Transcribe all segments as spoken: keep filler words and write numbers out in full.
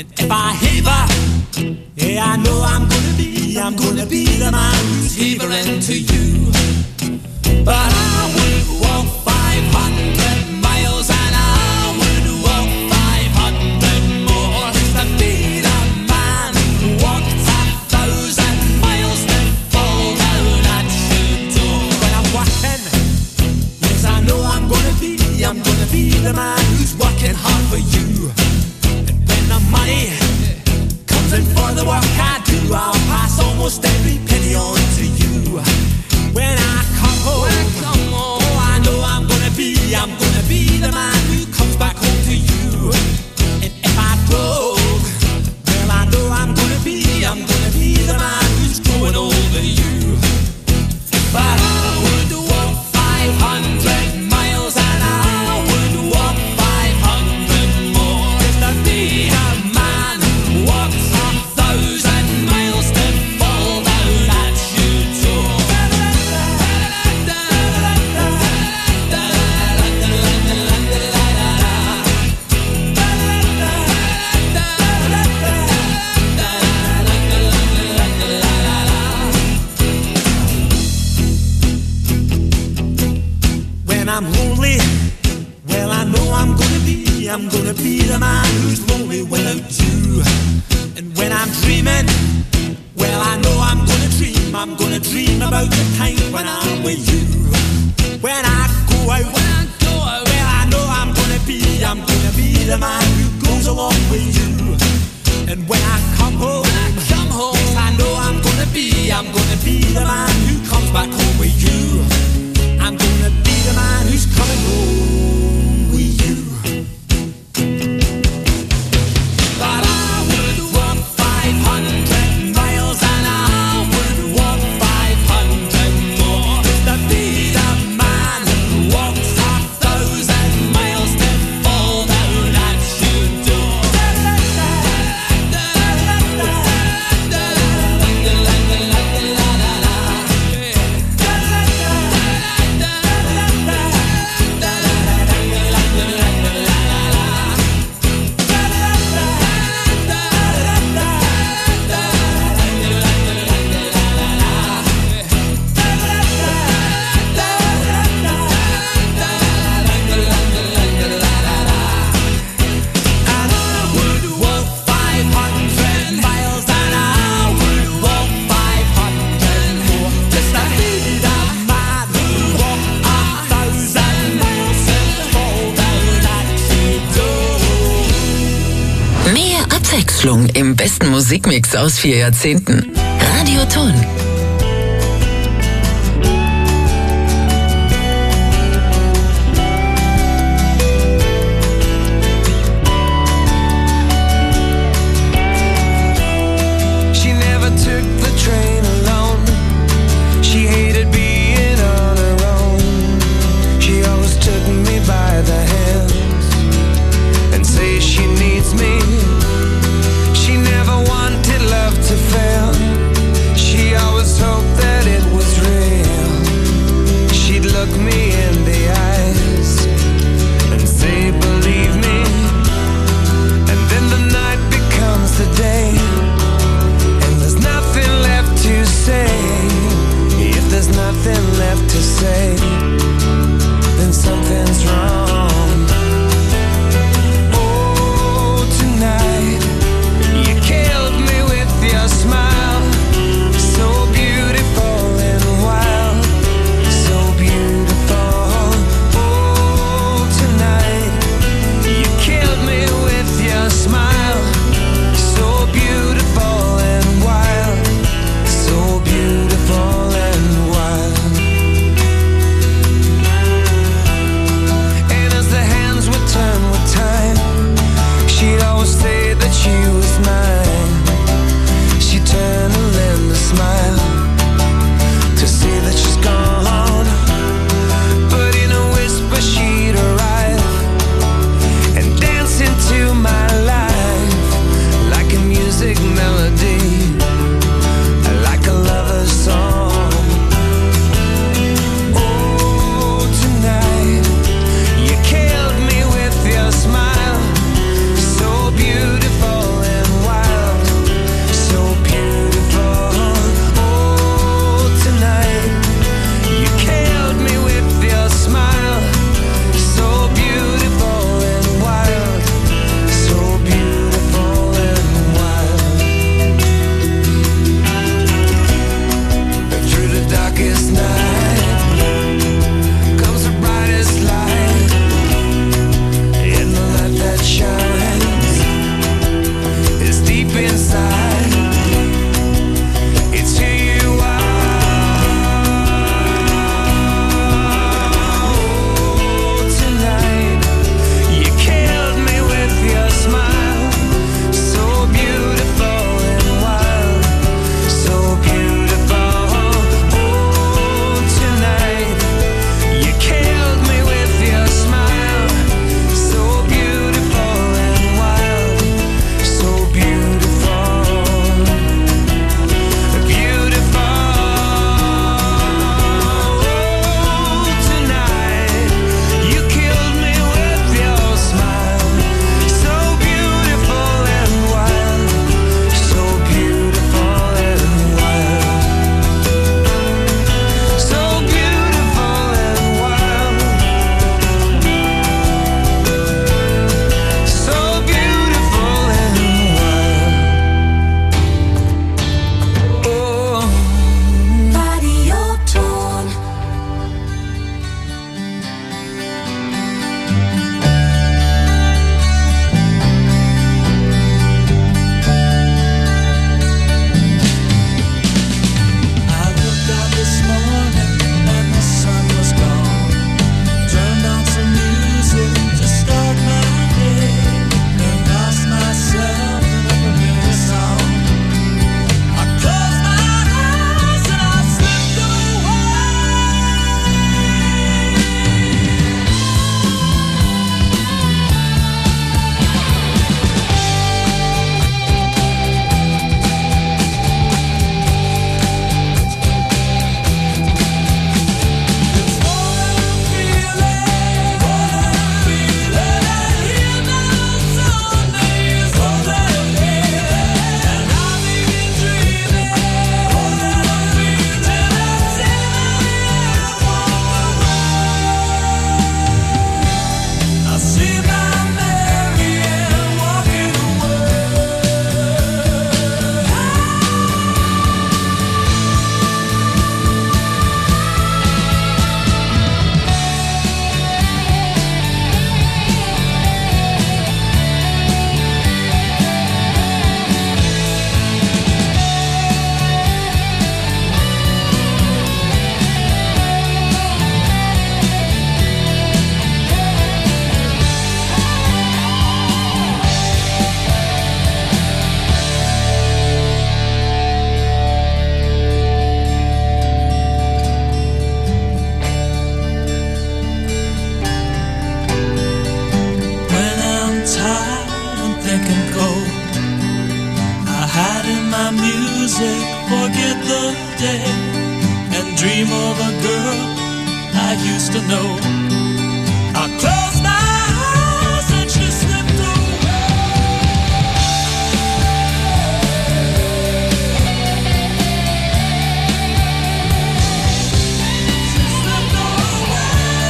And if I heaver, yeah, I know I'm gonna be, I'm gonna be the man who's heavering to you. But I would walk five hundred miles and I would walk five hundred more just to be the man who walked a thousand miles to fall down at your door. When I'm walking, yes, I know I'm gonna be, I'm gonna be the man who's working hard for you. And when the money comes in for the work I do, I'll pass almost every penny on to you. When I come home, when I come home, oh, I know I'm gonna be, I'm gonna be the man who comes back home to you. And if I broke, well, I know I'm gonna be, I'm gonna be the man who's growing older you. But I would walk five hundred miles and I would walk five hundred more just to be a man who walks a thousand miles to fall down at your door. When I'm lonely, well, I know I'm gonna be, I'm gonna be the man who's lonely without you. And when I'm dreaming, well, I know I'm gonna dream, I'm gonna dream about the time when I'm with you. When I go out, when I go out, well, I know I'm gonna be, I'm gonna be the man who goes along with you. And when I come home, when I come home, yes, I know I'm gonna be, I'm gonna be the man who comes back home with you. I'm gonna be the man who's coming home with you. But I would walk five hundred miles and I would walk five hundred more just to be the man who walks a thousand miles to fall down at your door. Abwechslung im besten Musikmix aus vier Jahrzehnten. Radio Ton. She never took the train alone. She hated being on her own. She always took me by the hands and say she needs me. She never wanted love to fail. She always inside. It's who you are. Oh, tonight you killed me with your smile, so beautiful and wild, so beautiful. Oh, tonight you killed me with your smile, so beautiful and wild, so beautiful, beautiful. Oh, tonight you killed me with your smile, so beautiful and wild, so beautiful and wild, so beautiful and wild, so beautiful and wild. Oh, Radio Ton. I looked out this morning and the sun was gone. Turned on some music to start my day and lost myself in a familiar song. I closed my eyes and I slipped I see my Marianne walking away. When I'm tired and thinking cold, I hide in my music, forget the day, and dream of a girl I used to know. I close my eyes and she slipped away. She slipped away.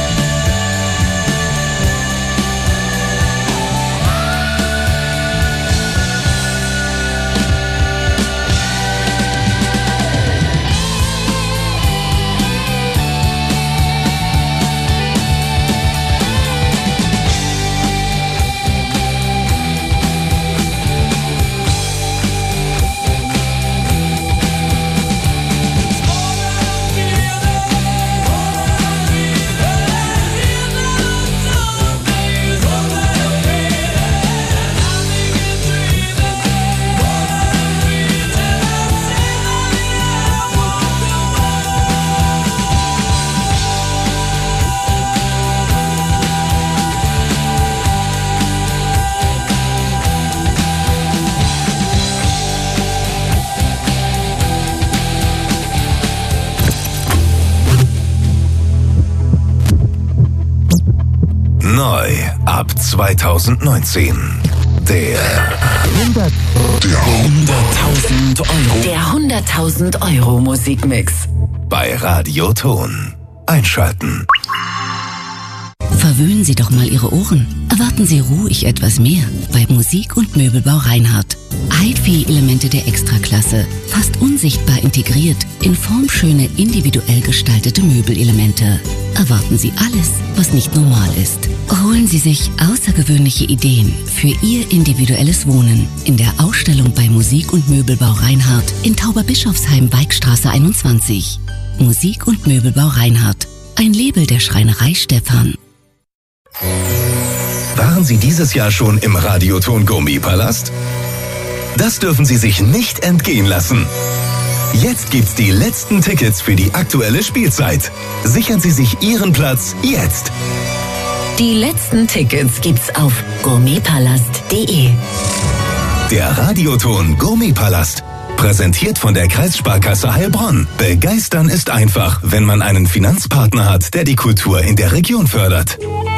Neu ab zweitausendneunzehn. Der hunderttausend Euro. Der hunderttausend Euro Musikmix. bei Radio Ton. Einschalten. Verwöhnen Sie doch mal Ihre Ohren. Erwarten Sie ruhig etwas mehr bei Musik- und Möbelbau Reinhardt. H I F I-Elemente der Extraklasse, fast unsichtbar integriert in formschöne, individuell gestaltete Möbelelemente. Erwarten Sie alles, was nicht normal ist. Holen Sie sich außergewöhnliche Ideen für Ihr individuelles Wohnen in der Ausstellung bei Musik- und Möbelbau Reinhardt in Tauberbischofsheim, Weikstraße einundzwanzig. Musik- und Möbelbau Reinhardt, ein Label der Schreinerei Stephan. Waren Sie dieses Jahr schon im Radioton Gourmetpalast? Das dürfen Sie sich nicht entgehen lassen. Jetzt gibt's die letzten Tickets für die aktuelle Spielzeit. Sichern Sie sich Ihren Platz jetzt. Die letzten Tickets gibt's auf gourmetpalast punkt de. Der Radioton Gourmetpalast. Präsentiert von der Kreissparkasse Heilbronn. Begeistern ist einfach, wenn man einen Finanzpartner hat, der die Kultur in der Region fördert.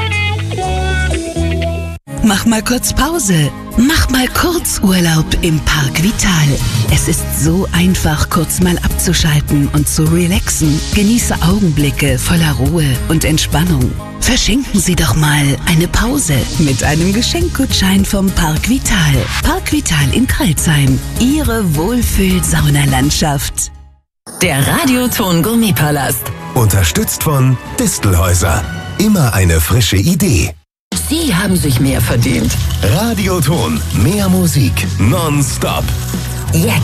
Mach mal kurz Pause. Mach mal kurz Urlaub im Park Vital. Es ist so einfach, kurz mal abzuschalten und zu relaxen. Genieße Augenblicke voller Ruhe und Entspannung. Verschenken Sie doch mal eine Pause mit einem Geschenkgutschein vom Park Vital. Park Vital in Crailsheim. Ihre Wohlfühl-Saunalandschaft. Der Radioton Gourmetpalast. Unterstützt von Distelhäuser. Immer eine frische Idee. Sie haben sich mehr verdient. Radioton. Mehr Musik. Nonstop. Jetzt.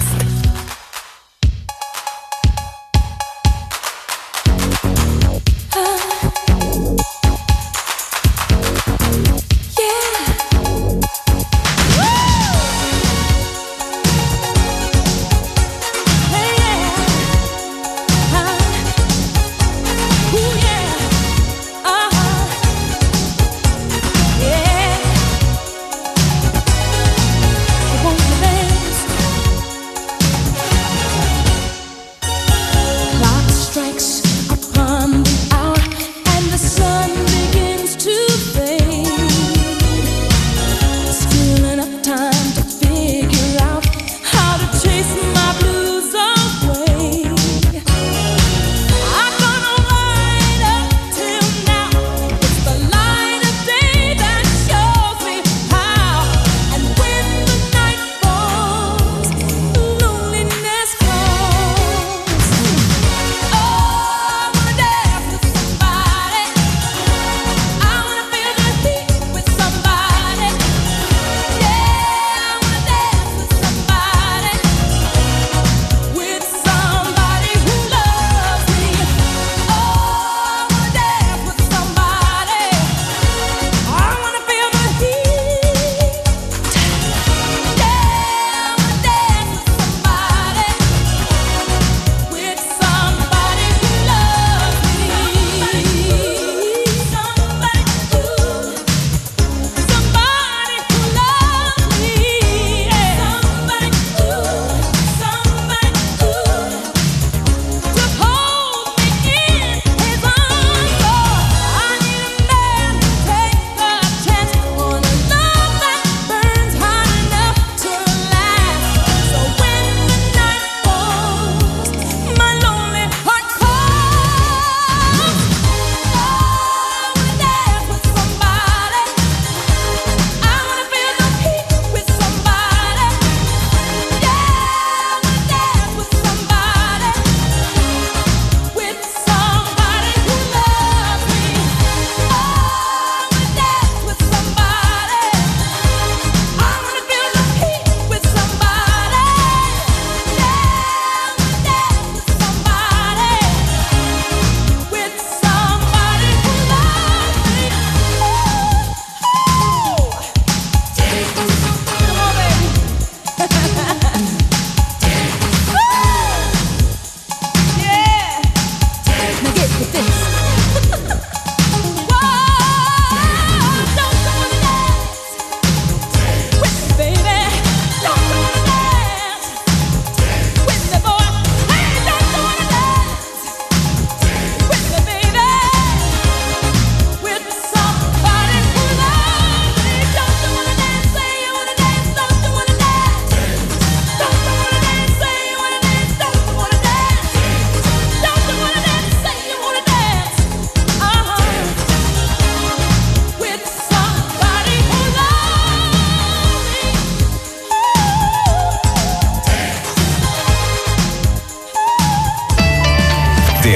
Won't you dance?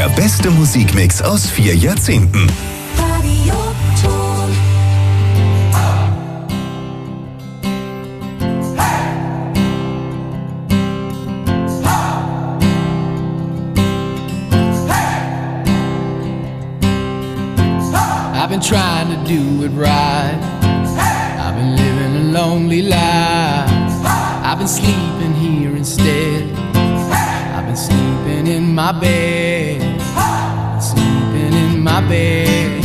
Der beste Musikmix aus vier Jahrzehnten. Radio Ton. I've been trying to do it right. I've been living a lonely life. I've been sleeping here instead. I've been sleeping in my bed. Sleeping in my bed.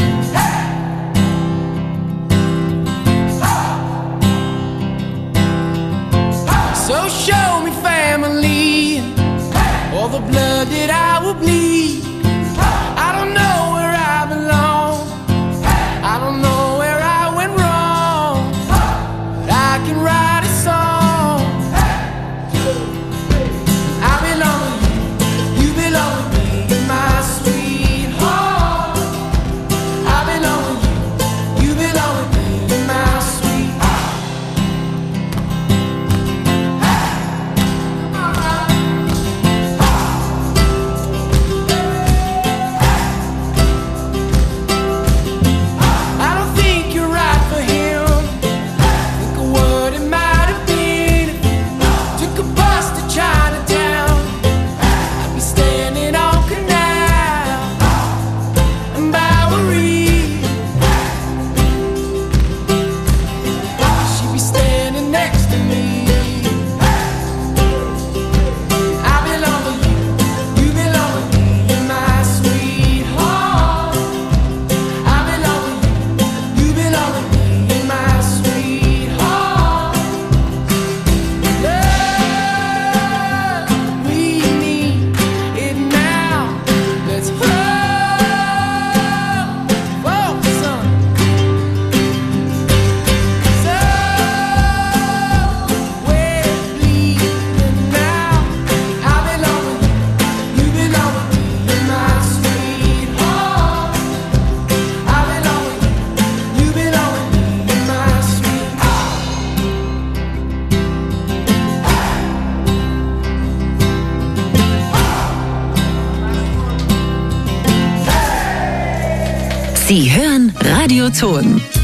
So show me family, all the blood that I will bleed. I don't know where I belong. I don't know where I went wrong, but I can write a song. I belong with you, you belong with me, my sweetheart. I belong with you, you belong with me, my sweetheart. I don't think you're right for him. Think of what it might have been if you took a bus to Chinatown. I'd be standing on Canal and Bowery. She'd be standing next to me. I belong with you, you belong with me, my sweetheart. I belong with you, you belong with me, my sweetheart. Love, we need it now. Let's hope for some. So we're bleeding now. I belong with you, you belong with me, my sweetheart. I belong with you, you belong with me, my sweetheart. Sie hören Radio Ton.